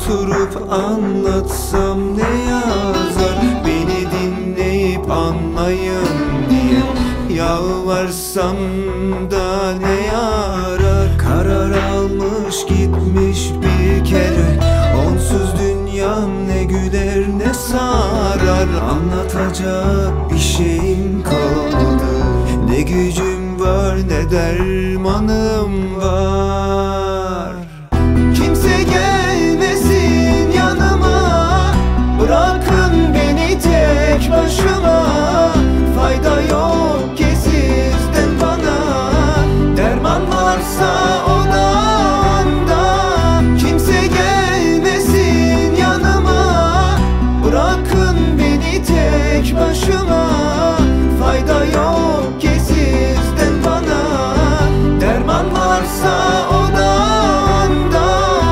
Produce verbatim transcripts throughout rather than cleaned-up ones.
oturup anlatsam ne yazar? Beni dinleyip anlayın diye yalvarsam da ne yarar? Karar almış gitmiş bir kere, onsuz dünyam ne güler ne sarar. Anlatacak bir şeyim kalmadı, ne gücüm var ne dermanım var. Kimse gelmesin yanıma, bırakın beni tek başıma. Fayda yok ki sizden bana, derman varsa o da anda. Kimse gelmesin yanıma, bırakın beni tek başıma. Fayda yok ki sizden bana, derman varsa o da anda.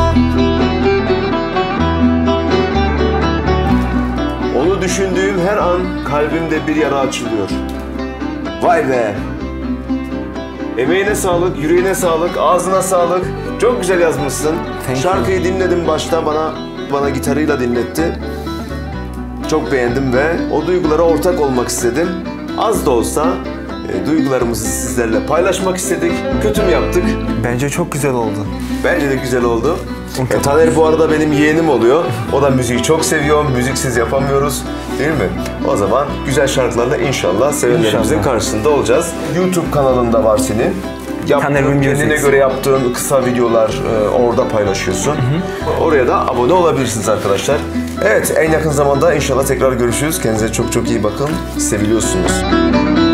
Onu düşündüğüm her an kalbimde bir yara açılıyor. Vay be! Emeğine sağlık, yüreğine sağlık, ağzına sağlık. Çok güzel yazmışsın. Şarkıyı dinledim başta, bana bana gitarıyla dinletti. Çok beğendim ve o duygulara ortak olmak istedim. Az da olsa e, duygularımızı sizlerle paylaşmak istedik. Kötü mü yaptık? Bence çok güzel oldu. Bence de güzel oldu. E, Taner bu arada benim yeğenim oluyor. O da müziği çok seviyor. Müziksiz yapamıyoruz. Değil mi? O zaman güzel şarkılarla inşallah sevenlerimizin İnşallah. karşısında olacağız. YouTube kanalında var senin. Yaptığın, kendine göre yaptığın kısa videolar e, orada paylaşıyorsun. Hı hı. Oraya da abone olabilirsiniz arkadaşlar. Evet, en yakın zamanda inşallah tekrar görüşürüz. Kendinize çok çok iyi bakın. Seviliyorsunuz.